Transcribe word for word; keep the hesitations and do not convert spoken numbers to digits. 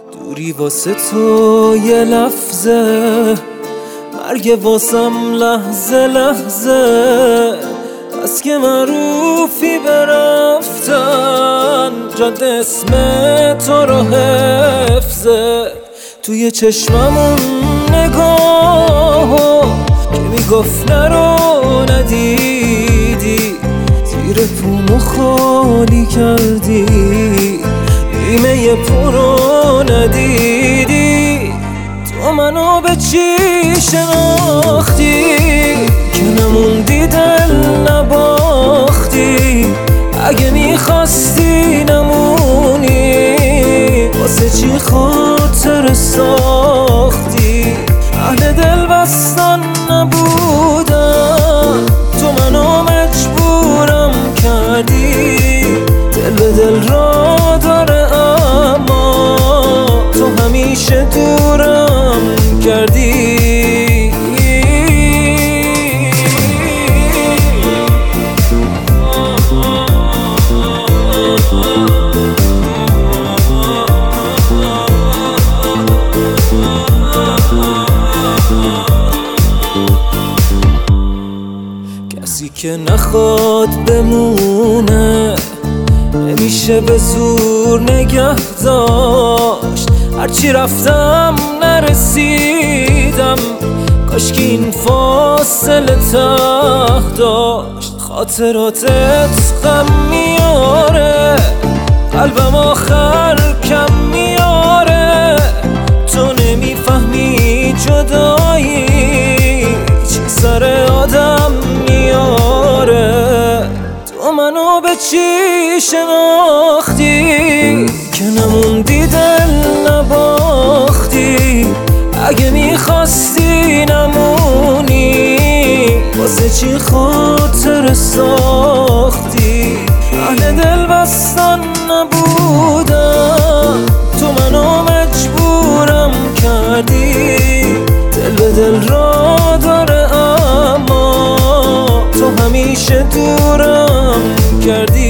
دوری واسه تو یه لحظه، مرگ واسم لحظه لحظه. بس که معروفی برفتن، جد اسم تو رو حفظه. توی چشممون نگاه که میگفت نرو ندیدی، زیر پومو خالی کردی، نیمه پر رو ندیدی. تو منو به چی شناختی که نموندی دل نباختی؟ اگه میخواستی نمونی، واسه چی خاطر ساختی؟ اهل دل بستن نبودم، تو منو مجبورم کردی. دل به دل را داره اما تو همیشه دورم کردی. کسی که نخواد بمونه نمیشه به زور نگه داشت. هرچی رفتم نرسیدم، کاش که این فاصله ته داشت. خاطراتت غم میاره، قلبم آخر کم میاره. تو نمیفهمی جدایی چی سر آدم میاره. تو منو به چی شناختی که نموندی دل نباختی؟ اگه میخواستی نمونی، واسه چی خاطر ساختی؟ اهل دل بستن نبودم، تو منو مجبورم کردی. دل به دل را داره اما تو همیشه دورم کردی.